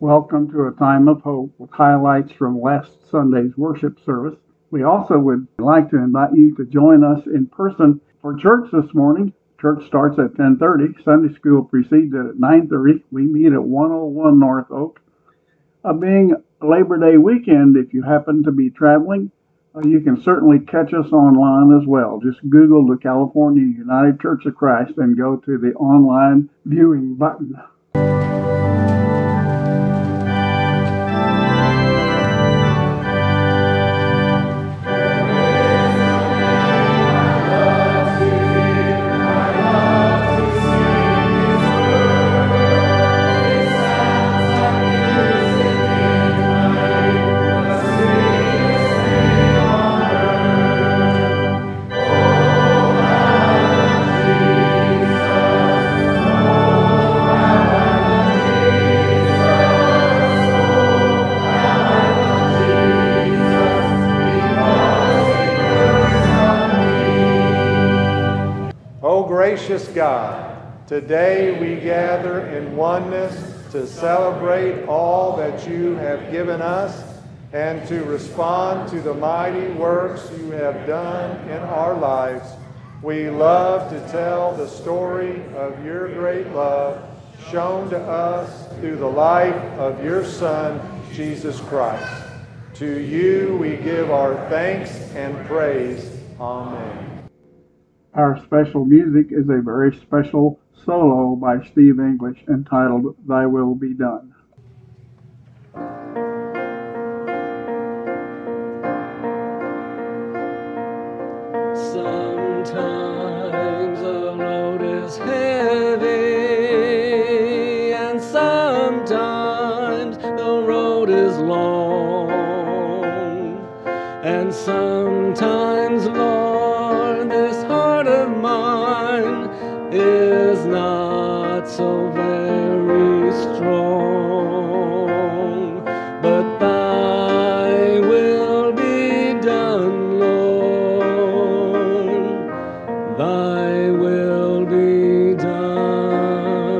Welcome to a time of hope with highlights from last Sunday's worship service. We also would like to invite you to join us in person for church this morning. Church starts at 10:30. Sunday school precedes it at 9:30. We meet at 101 North Oak. Being Labor Day weekend, if you happen to be traveling, you can certainly catch us online as well. Just Google the California United Church of Christ and go to the online viewing button. Gracious God, today we gather in oneness to celebrate all that you have given us and to respond to the mighty works you have done in our lives. We love to tell the story of your great love shown to us through the life of your Son, Jesus Christ. To you we give our thanks and praise. Amen. Our special music is a very special solo by Steve English entitled Thy Will Be Done. Sometimes the road is heavy and sometimes the road is long, and sometimes, Lord, this heart of mine is not so very strong, but thy will be done, Lord, thy will be done.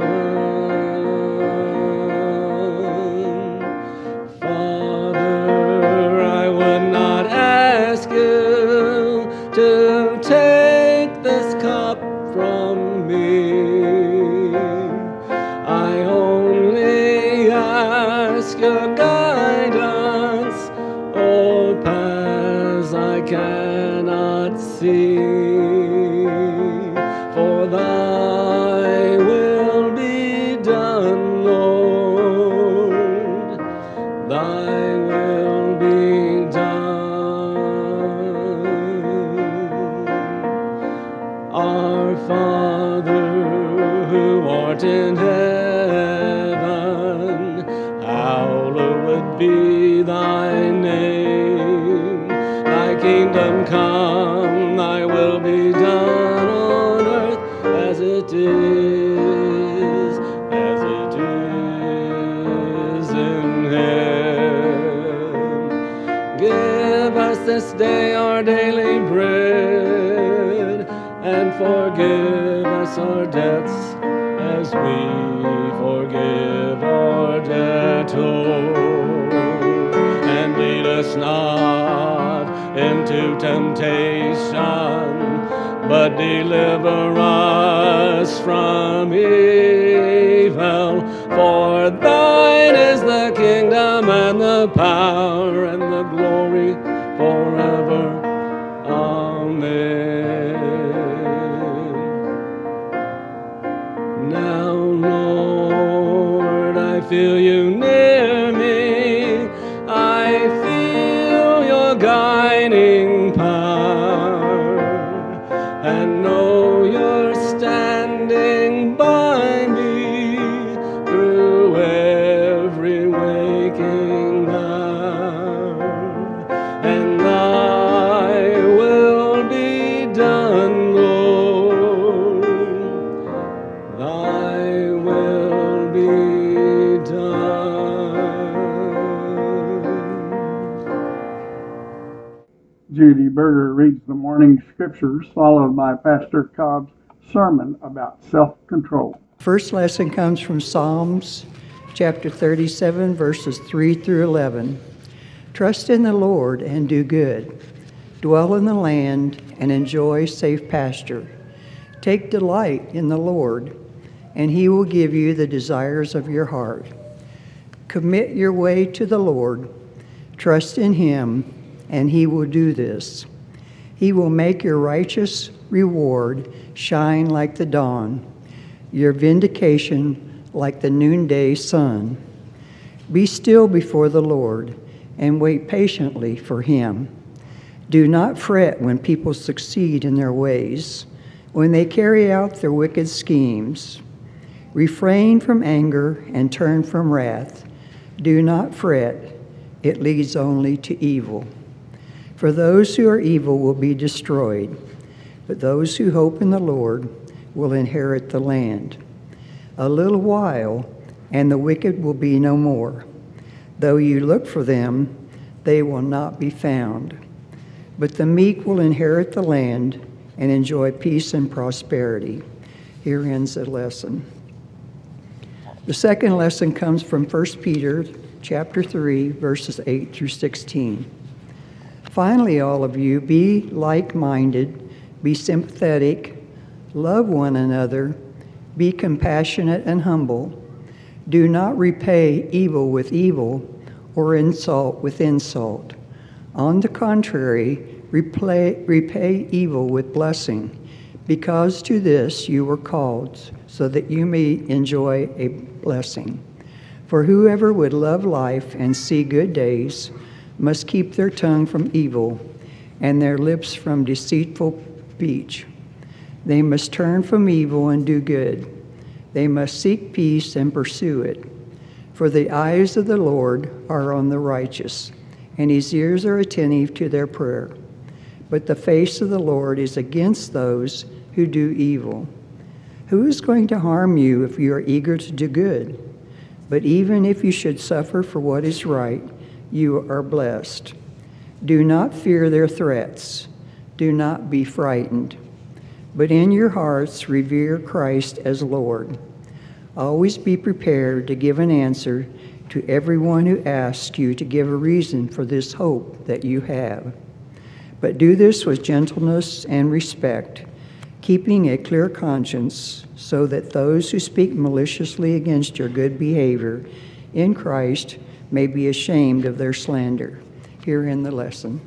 Father, I would not ask you to take this cup from me. I only ask your guidance, o'er paths I cannot see. For thy will be done, Lord, thy will be done. Our Father, who art in heaven, hallowed be thy name. Thy kingdom come, thy will be done on earth as it is in heaven. Give us this day our daily bread, and forgive us our debts as we forgive our debtors. And lead us not into temptation, but deliver us from evil. For thine is the kingdom and the power and the glory forever. Amen. Now, Lord, I feel you near me. I feel your guiding power, and know you're standing by me through every waking hour. And thy will be done, Lord, thy will be done. Judy Berger reads the morning scriptures, followed by Pastor Cobb's sermon about self-control. First lesson comes from Psalms chapter 37, verses 3 through 11. Trust in the Lord and do good. Dwell in the land and enjoy safe pasture. Take delight in the Lord, and he will give you the desires of your heart. Commit your way to the Lord. Trust in him, and he will do this. He will make your righteous reward shine like the dawn, your vindication like the noonday sun. Be still before the Lord and wait patiently for him. Do not fret when people succeed in their ways, when they carry out their wicked schemes. Refrain from anger and turn from wrath. Do not fret, it leads only to evil. For those who are evil will be destroyed, but those who hope in the Lord will inherit the land. A little while, and the wicked will be no more. Though you look for them, they will not be found. But the meek will inherit the land and enjoy peace and prosperity. Here ends the lesson. The second lesson comes from 1 Peter chapter 3, verses 8 through 16. Finally, all of you, be like-minded, be sympathetic, love one another, be compassionate and humble. Do not repay evil with evil or insult with insult. On the contrary, repay evil with blessing, because to this you were called, so that you may enjoy a blessing. For whoever would love life and see good days must keep their tongue from evil and their lips from deceitful speech. They must turn from evil and do good. They must seek peace and pursue it. For the eyes of the Lord are on the righteous, and his ears are attentive to their prayer. But the face of the Lord is against those who do evil. Who is going to harm you if you are eager to do good? But even if you should suffer for what is right, you are blessed. Do not fear their threats. Do not be frightened. But in your hearts revere Christ as Lord. Always be prepared to give an answer to everyone who asks you to give a reason for this hope that you have. But do this with gentleness and respect, keeping a clear conscience, so that those who speak maliciously against your good behavior in Christ may be ashamed of their slander. Here in the lesson.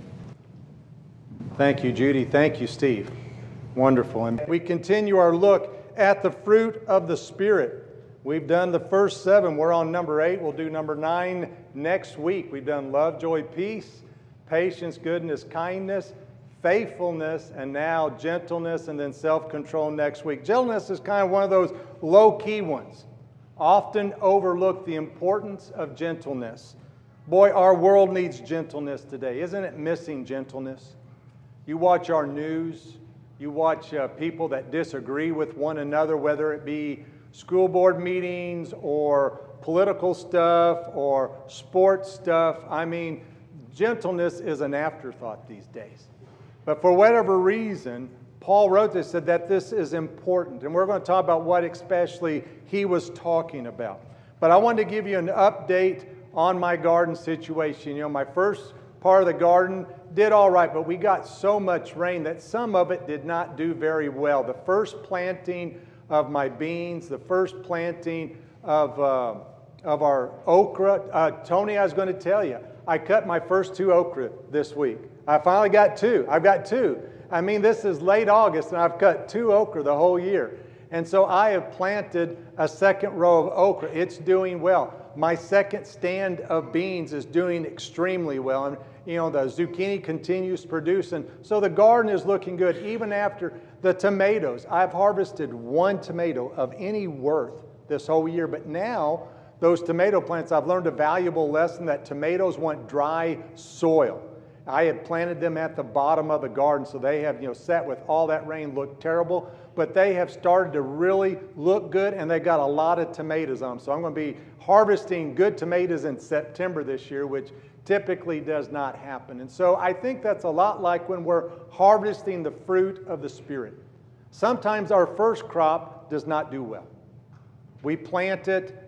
Thank you, Judy. Thank you, Steve. Wonderful. And we continue our look at the fruit of the Spirit. We've done the first 7. We're on number 8. We'll do number 9 next week. We've done love, joy, peace, patience, goodness, kindness, faithfulness, and now gentleness, and then self-control next week. Gentleness is kind of one of those low-key ones. Often overlook the importance of gentleness. Boy, our world needs gentleness today. Isn't it missing gentleness? You watch our news. You watch people that disagree with one another, whether it be school board meetings or political stuff or sports stuff. I mean, gentleness is an afterthought these days. But for whatever reason, Paul wrote this, said that this is important. And we're going to talk about what especially he was talking about. But I wanted to give you an update on my garden situation. You know, my first part of the garden did all right, but we got so much rain that some of it did not do very well. The first planting of my beans, the first planting of our okra. Tony, I was going to tell you, I cut my first 2 okra this week. I finally got 2. I've got 2. I mean, this is late August, and I've cut 2 okra the whole year. And so I have planted a second row of okra. It's doing well. My second stand of beans is doing extremely well. And, you know, the zucchini continues to produce. And so the garden is looking good. Even after the tomatoes, I've harvested 1 tomato of any worth this whole year. But now, those tomato plants, I've learned a valuable lesson that tomatoes want dry soil. I had planted them at the bottom of the garden, so they have, sat with all that rain, looked terrible, but they have started to really look good, and they've got a lot of tomatoes on them. So I'm going to be harvesting good tomatoes in September this year, which typically does not happen. And so I think that's a lot like when we're harvesting the fruit of the Spirit. Sometimes our first crop does not do well. We plant it,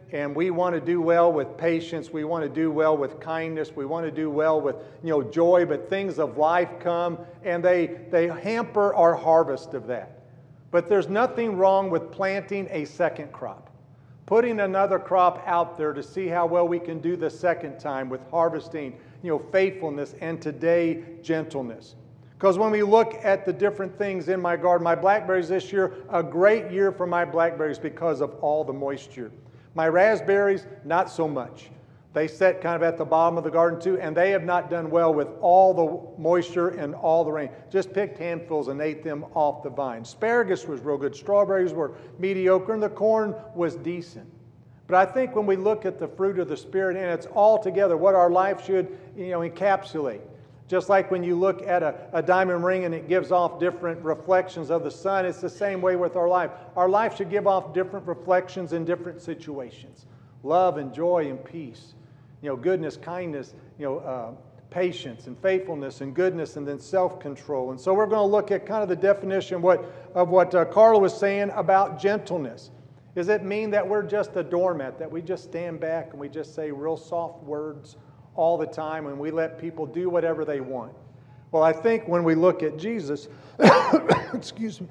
and we want to do well with patience. We want to do well with kindness. We want to do well with, joy, but things of life come and they hamper our harvest of that. But there's nothing wrong with planting a second crop, putting another crop out there to see how well we can do the second time with harvesting, faithfulness, and today gentleness. Because when we look at the different things in my garden, my blackberries this year, a great year for my blackberries because of all the moisture. My raspberries, not so much. They set kind of at the bottom of the garden too, and they have not done well with all the moisture and all the rain. Just picked handfuls and ate them off the vine. Asparagus was real good. Strawberries were mediocre, and the corn was decent. But I think when we look at the fruit of the Spirit, and it's all together, what our life should encapsulate. Just like when you look at a diamond ring and it gives off different reflections of the sun, it's the same way with our life. Our life should give off different reflections in different situations. Love and joy and peace, goodness, kindness, patience and faithfulness and goodness, and then self-control. And so we're going to look at kind of the definition of what Carla was saying about gentleness. Does it mean that we're just a doormat, that we just stand back and we just say real soft words all the time and we let people do whatever they want? Well, I think when we look at Jesus, excuse me,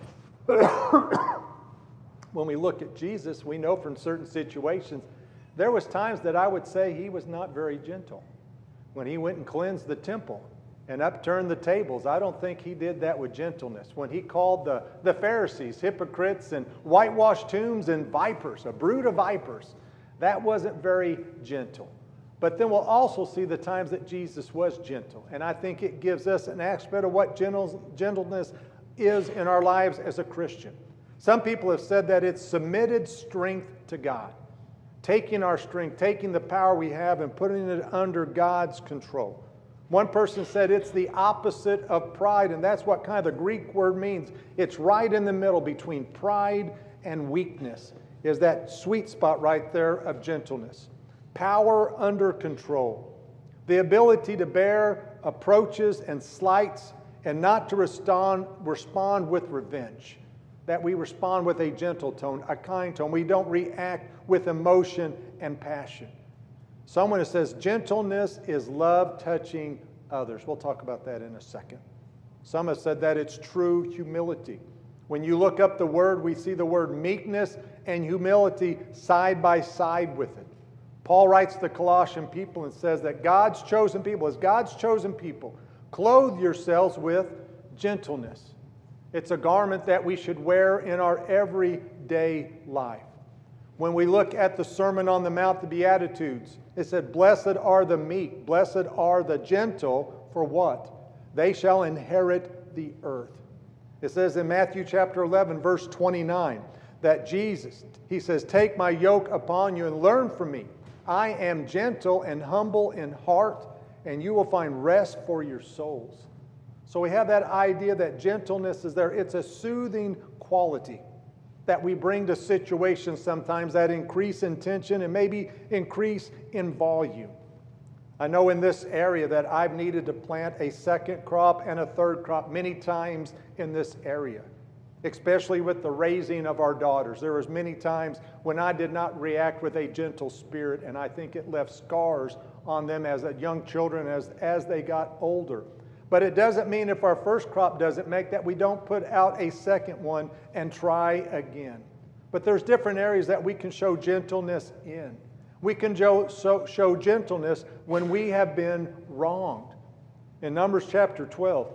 when we look at Jesus, we know from certain situations, there was times that I would say he was not very gentle. When he went and cleansed the temple and upturned the tables, I don't think he did that with gentleness. When he called the Pharisees hypocrites and whitewashed tombs and vipers, a brood of vipers, that wasn't very gentle. But then we'll also see the times that Jesus was gentle. And I think it gives us an aspect of what gentleness is in our lives as a Christian. Some people have said that it's submitted strength to God. Taking our strength, taking the power we have and putting it under God's control. One person said it's the opposite of pride, and that's what kind of the Greek word means. It's right in the middle between pride and weakness, is that sweet spot right there of gentleness. Power under control. The ability to bear approaches and slights and not to respond with revenge. That we respond with a gentle tone, a kind tone. We don't react with emotion and passion. Someone that says gentleness is love touching others. We'll talk about that in a second. Some have said that it's true humility. When you look up the word, we see the word meekness and humility side by side with it. Paul writes to the Colossian people and says that God's chosen people, as God's chosen people, clothe yourselves with gentleness. It's a garment that we should wear in our everyday life. When we look at the Sermon on the Mount, the Beatitudes, it said, blessed are the meek, blessed are the gentle, for what? They shall inherit the earth. It says in Matthew chapter 11, verse 29, that Jesus, he says, take my yoke upon you and learn from me. I am gentle and humble in heart, and you will find rest for your souls. So we have that idea that gentleness is there. It's a soothing quality that we bring to situations sometimes that increase in tension and maybe increase in volume. I know in this area that I've needed to plant a second crop and a third crop many times in this area, especially with the raising of our daughters. There was many times when I did not react with a gentle spirit, and I think it left scars on them as young children as they got older. But it doesn't mean if our first crop doesn't make that we don't put out a second one and try again. But there's different areas that we can show gentleness in. We can show gentleness when we have been wronged. In Numbers chapter 12,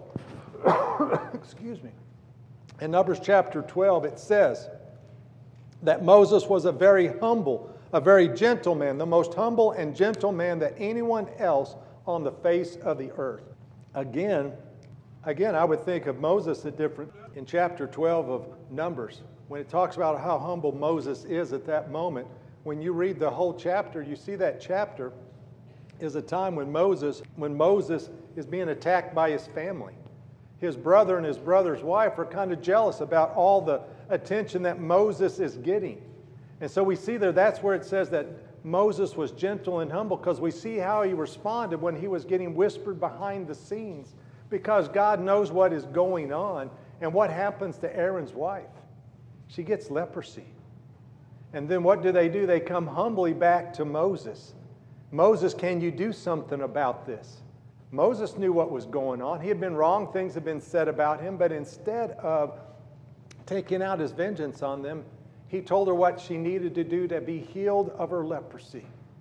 excuse me. In Numbers chapter 12, it says that Moses was a very humble, a very gentle man, the most humble and gentle man that anyone else on the face of the earth. Again, I would think of Moses in chapter 12 of Numbers, when it talks about how humble Moses is at that moment. When you read the whole chapter, you see that chapter is a time when Moses is being attacked by his family. His brother and his brother's wife are kind of jealous about all the attention that Moses is getting. And so we see there, that's where it says that Moses was gentle and humble, because we see how he responded when he was getting whispered behind the scenes, because God knows what is going on. And what happens to Aaron's wife? She gets leprosy. And then what do? They come humbly back to Moses. Moses, can you do something about this? Moses knew what was going on. He had been wrong. Things had been said about him. But instead of taking out his vengeance on them, he told her what she needed to do to be healed of her leprosy.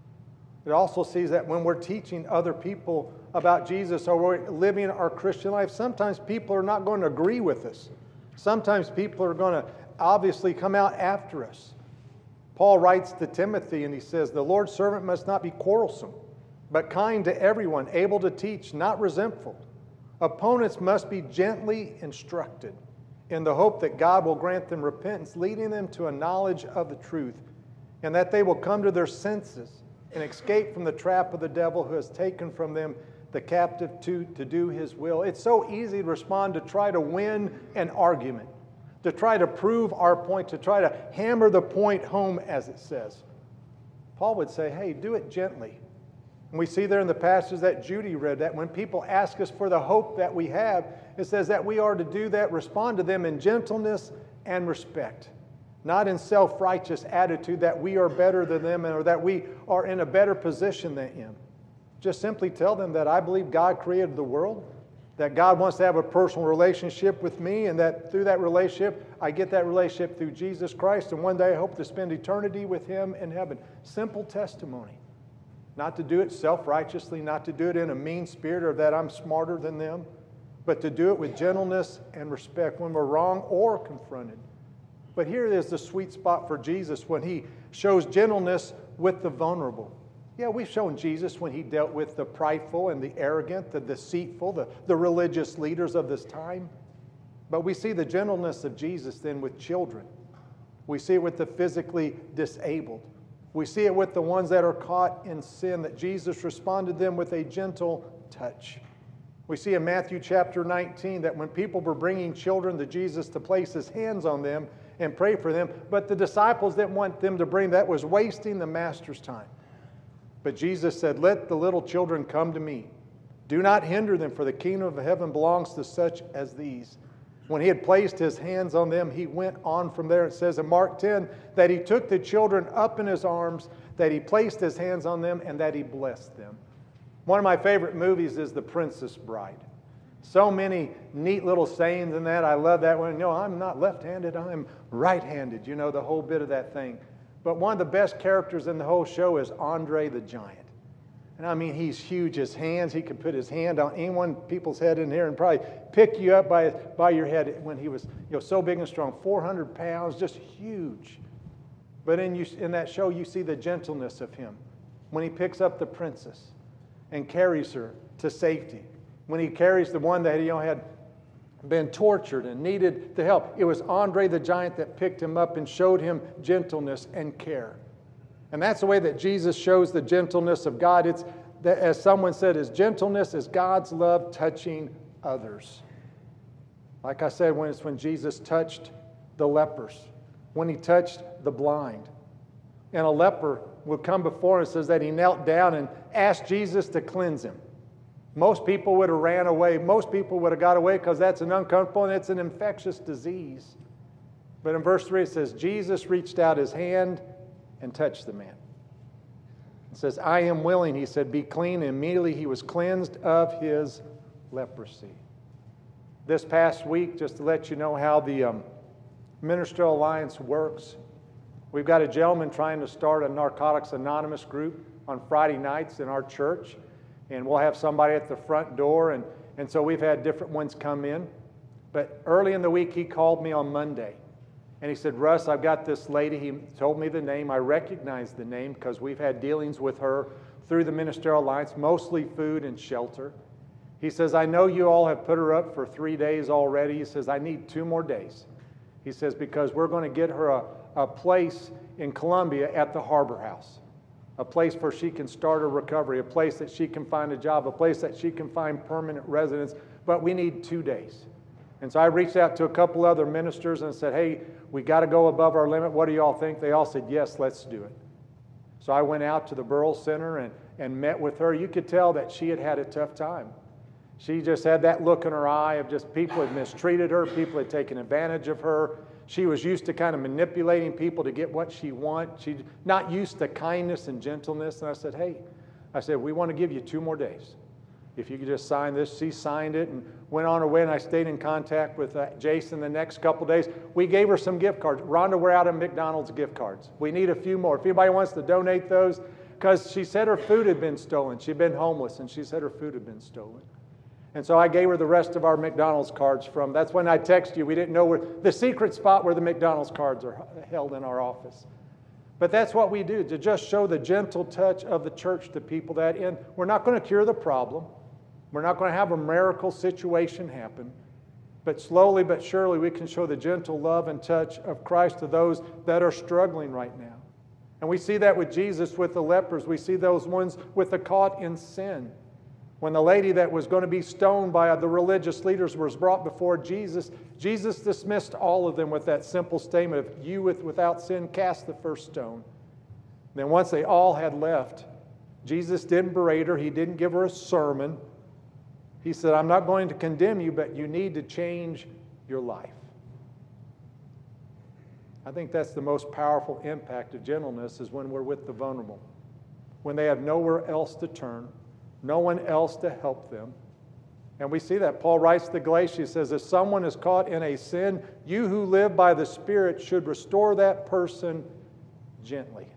It also sees that when we're teaching other people about Jesus or we're living our Christian life, sometimes people are not going to agree with us. Sometimes people are going to obviously come out after us. Paul writes to Timothy and he says, the Lord's servant must not be quarrelsome, but kind to everyone, able to teach, not resentful. Opponents must be gently instructed in the hope that God will grant them repentance, leading them to a knowledge of the truth, and that they will come to their senses and escape from the trap of the devil who has taken from them the captive to do his will. It's so easy to respond to try to win an argument, to try to prove our point, to try to hammer the point home, as it says. Paul would say, hey, do it gently. And we see there in the passage that Judy read that when people ask us for the hope that we have, it says that we are to do that, respond to them in gentleness and respect, not in self-righteous attitude that we are better than them or that we are in a better position than them. Just simply tell them that I believe God created the world, that God wants to have a personal relationship with me, and that through that relationship, I get that relationship through Jesus Christ, and one day I hope to spend eternity with Him in heaven. Simple testimony. Not to do it self-righteously, not to do it in a mean spirit or that I'm smarter than them, but to do it with gentleness and respect when we're wrong or confronted. But here is the sweet spot for Jesus when He shows gentleness with the vulnerable. Yeah, we've shown Jesus when He dealt with the prideful and the arrogant, the deceitful, the religious leaders of this time. But we see the gentleness of Jesus then with children. We see it with the physically disabled. We see it with the ones that are caught in sin, that Jesus responded them with a gentle touch. We see in Matthew chapter 19 that when people were bringing children to Jesus to place His hands on them and pray for them, but the disciples didn't want them to bring, that was wasting the Master's time. But Jesus said, let the little children come to me. Do not hinder them, for the kingdom of heaven belongs to such as these. When He had placed His hands on them, He went on from there. It says in Mark 10 that He took the children up in His arms, that He placed His hands on them, and that He blessed them. One of my favorite movies is The Princess Bride. So many neat little sayings in that. I love that one. No, I'm not left-handed, I'm right-handed. You know, the whole bit of that thing. But one of the best characters in the whole show is Andre the Giant. And I mean, he's huge. His hands, he could put his hand on people's head in here and probably pick you up by your head when he was so big and strong. 400 pounds, just huge. But in that show, you see the gentleness of him when he picks up the princess and carries her to safety. When he carries the one that had been tortured and needed the help. It was Andre the Giant that picked him up and showed him gentleness and care. And that's the way that Jesus shows the gentleness of God. It's that, as someone said, His gentleness is God's love touching others. Like I said, when Jesus touched the lepers, when He touched the blind. And a leper would come before Him, and says that he knelt down and asked Jesus to cleanse him. Most people would have ran away. Most people would have got away because that's an uncomfortable and it's an infectious disease. But in verse 3 it says, Jesus reached out His hand and touched the man. It says, I am willing, He said, be clean. And immediately he was cleansed of his leprosy. This past week, just to let you know how the Ministerial Alliance works, we've got a gentleman trying to start a Narcotics Anonymous group on Friday nights in our church. And we'll have somebody at the front door. And so we've had different ones come in. But early in the week, he called me on Monday. And he said, Russ, I've got this lady. He told me the name. I recognized the name because we've had dealings with her through the Ministerial Alliance, mostly food and shelter. He says, I know you all have put her up for 3 days already. He says, I need 2 more days. He says, because we're going to get her a place in Columbia at the Harbor House. A place where she can start her recovery, a place that she can find a job, a place that she can find permanent residence, but we need 2 days. And so I reached out to a couple other ministers and said, hey, we got to go above our limit. What do you all think? They all said, yes, let's do it. So I went out to the Burrell Center and met with her. You could tell that she had had a tough time. She just had that look in her eye of just people had mistreated her, people had taken advantage of her. She was used to kind of manipulating people to get what she wants. She's not used to kindness and gentleness. And I said, hey, we want to give you 2 more days. If you could just sign this. She signed it and went on her way, and I stayed in contact with Jason the next couple days. We gave her some gift cards. Rhonda, we're out of McDonald's gift cards. We need a few more. If anybody wants to donate those, because she said her food had been stolen. She'd been homeless, and she said her food had been stolen. And so I gave her the rest of our McDonald's cards from, that's when I texted you. We didn't know where, the secret spot where the McDonald's cards are held in our office. But that's what we do, to just show the gentle touch of the church to people that, and we're not going to cure the problem. We're not going to have a miracle situation happen. But slowly but surely we can show the gentle love and touch of Christ to those that are struggling right now. And we see that with Jesus, with the lepers. We see those ones with the caught in sin. When the lady that was going to be stoned by the religious leaders was brought before Jesus, Jesus dismissed all of them with that simple statement of, you without sin, cast the first stone. Then once they all had left, Jesus didn't berate her. He didn't give her a sermon. He said, I'm not going to condemn you, but you need to change your life. I think that's the most powerful impact of gentleness, is when we're with the vulnerable, when they have nowhere else to turn, no one else to help them. And we see that. Paul writes to Galatians, says, if someone is caught in a sin, you who live by the Spirit should restore that person gently.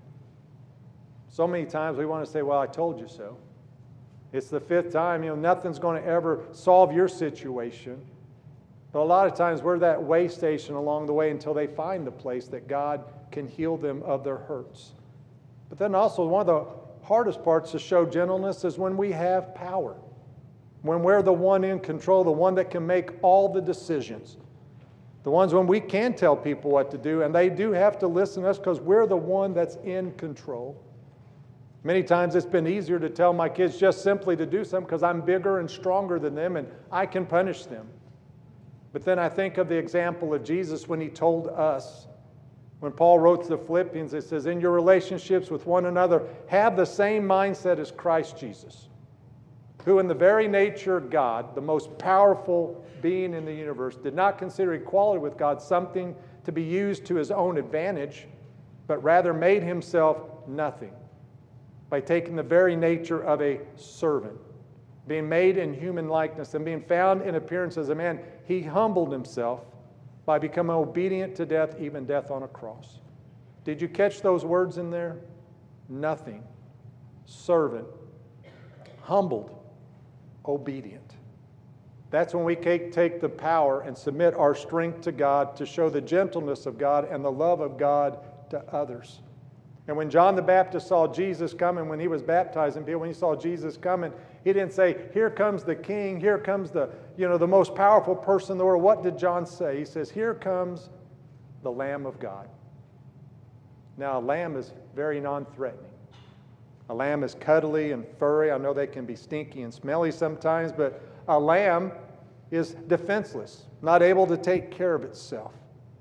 So many times we want to say, well, I told you so. It's the 5th time, nothing's going to ever solve your situation. But a lot of times we're that way station along the way until they find the place that God can heal them of their hurts. But then also one of the hardest parts to show gentleness is when we have power. When we're the one in control, the one that can make all the decisions. The ones when we can tell people what to do, and they do have to listen to us because we're the one that's in control. Many times it's been easier to tell my kids just simply to do something because I'm bigger and stronger than them and I can punish them. But then I think of the example of Jesus when he told us, when Paul wrote to the Philippians, it says, in your relationships with one another, have the same mindset as Christ Jesus, who in the very nature of God, the most powerful being in the universe, did not consider equality with God something to be used to his own advantage, but rather made himself nothing by taking the very nature of a servant, being made in human likeness and being found in appearance as a man. He humbled himself by becoming obedient to death, even death on a cross. Did you catch those words in there? Nothing. Servant. Humbled. Obedient. That's when we take the power and submit our strength to God to show the gentleness of God and the love of God to others. And when John the Baptist saw Jesus coming, when he was baptizing people, when he saw Jesus coming, he didn't say, here comes the king, here comes the most powerful person in the world. What did John say? He says, here comes the Lamb of God. Now, a lamb is very non-threatening. A lamb is cuddly and furry. I know they can be stinky and smelly sometimes, but a lamb is defenseless, not able to take care of itself.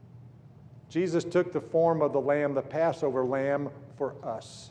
Jesus took the form of the lamb, the Passover lamb, for us.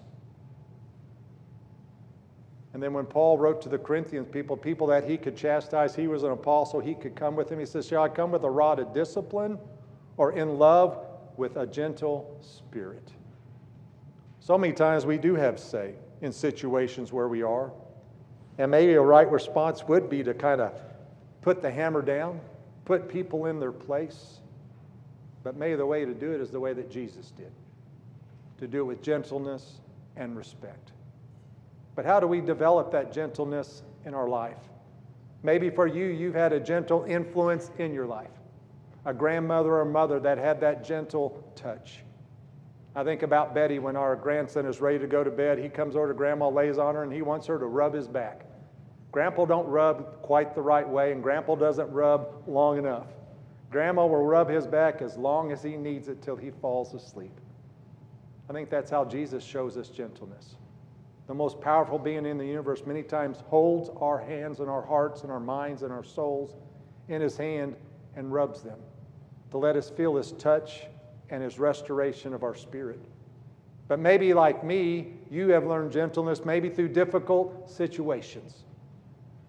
And then when Paul wrote to the Corinthians people that he could chastise, he was an apostle, he could come with him. He says, shall I come with a rod of discipline or in love with a gentle spirit? So many times we do have say in situations where we are. And maybe a right response would be to kind of put the hammer down, put people in their place. But maybe the way to do it is the way that Jesus did, to do it with gentleness and respect. But how do we develop that gentleness in our life? Maybe for you, you've had a gentle influence in your life, a grandmother or mother that had that gentle touch. I think about Betty when our grandson is ready to go to bed. He comes over to Grandma, lays on her, and he wants her to rub his back. Grandpa don't rub quite the right way, and Grandpa doesn't rub long enough. Grandma will rub his back as long as he needs it till he falls asleep. I think that's how Jesus shows us gentleness. The most powerful being in the universe many times holds our hands and our hearts and our minds and our souls in his hand and rubs them to let us feel his touch and his restoration of our spirit. But maybe like me, you have learned gentleness maybe through difficult situations.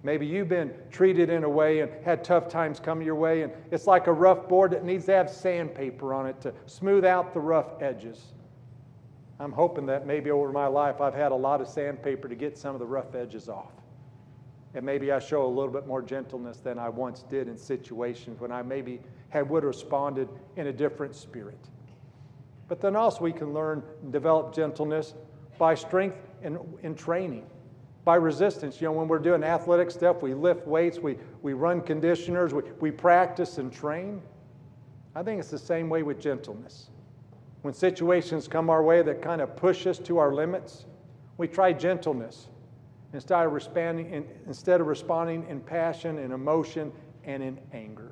Maybe you've been treated in a way and had tough times come your way, and it's like a rough board that needs to have sandpaper on it to smooth out the rough edges. I'm hoping that maybe over my life I've had a lot of sandpaper to get some of the rough edges off. And maybe I show a little bit more gentleness than I once did in situations when I maybe would have responded in a different spirit. But then also we can learn and develop gentleness by strength in training, by resistance. You know, when we're doing athletic stuff, we lift weights, we run conditioners, we practice and train. I think it's the same way with gentleness. When situations come our way that kind of push us to our limits, we try gentleness instead of responding in passion and emotion and in anger.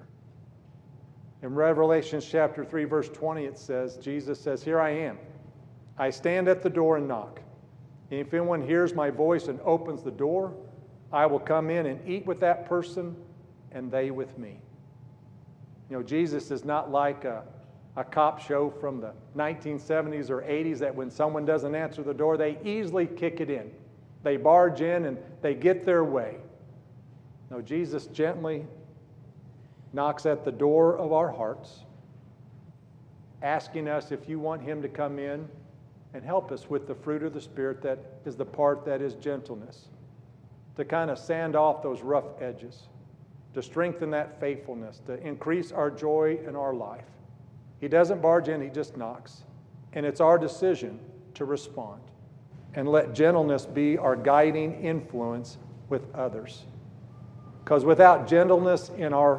In Revelation chapter 3, verse 20, it says, Jesus says, "Here I am. I stand at the door and knock. And if anyone hears my voice and opens the door, I will come in and eat with that person and they with me." You know, Jesus is not like a cop show from the 1970s or 80s that when someone doesn't answer the door, they easily kick it in. They barge in and they get their way. No, Jesus gently knocks at the door of our hearts, asking us if you want him to come in and help us with the fruit of the Spirit that is the part that is gentleness, to kind of sand off those rough edges, to strengthen that faithfulness, to increase our joy in our life. He doesn't barge in, he just knocks. And it's our decision to respond and let gentleness be our guiding influence with others. Because without gentleness in our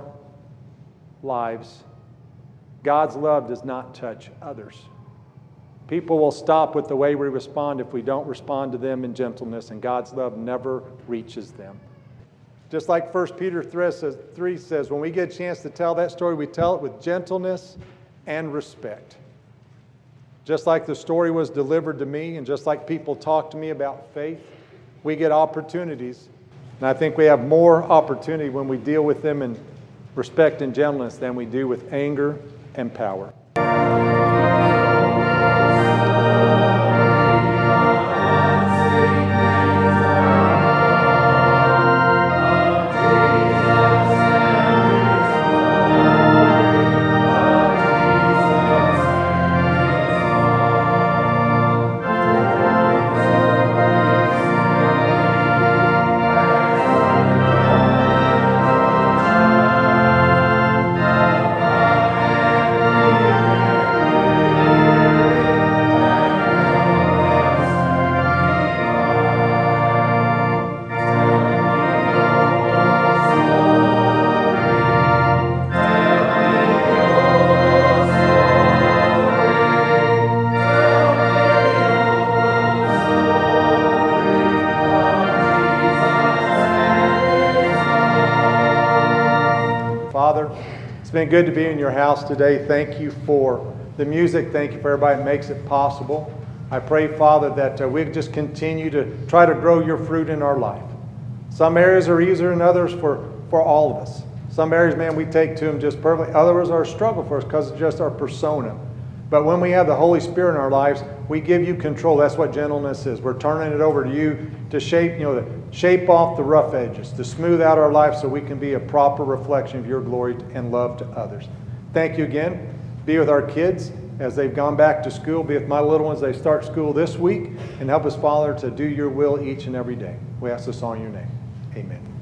lives, God's love does not touch others. People will stop with the way we respond if we don't respond to them in gentleness, and God's love never reaches them. Just like 1 Peter 3 says, when we get a chance to tell that story, we tell it with gentleness and respect. Just like the story was delivered to me, and just like people talk to me about faith, we get opportunities. And I think we have more opportunity when we deal with them in respect and gentleness than we do with anger and power. Father, it's been good to be in your house today. Thank you for the music. Thank you for everybody that makes it possible. I pray, Father, that we just continue to try to grow your fruit in our life. Some areas are easier than others for all of us. Some areas, man, we take to them just perfectly. Others are a struggle for us because it's just our persona. But when we have the Holy Spirit in our lives, we give you control. That's what gentleness is. We're turning it over to you to shape, to shape off the rough edges, to smooth out our life so we can be a proper reflection of your glory and love to others. Thank you again. Be with our kids as they've gone back to school. Be with my little ones. They start school this week. And help us, Father, to do your will each and every day. We ask this all in your name. Amen.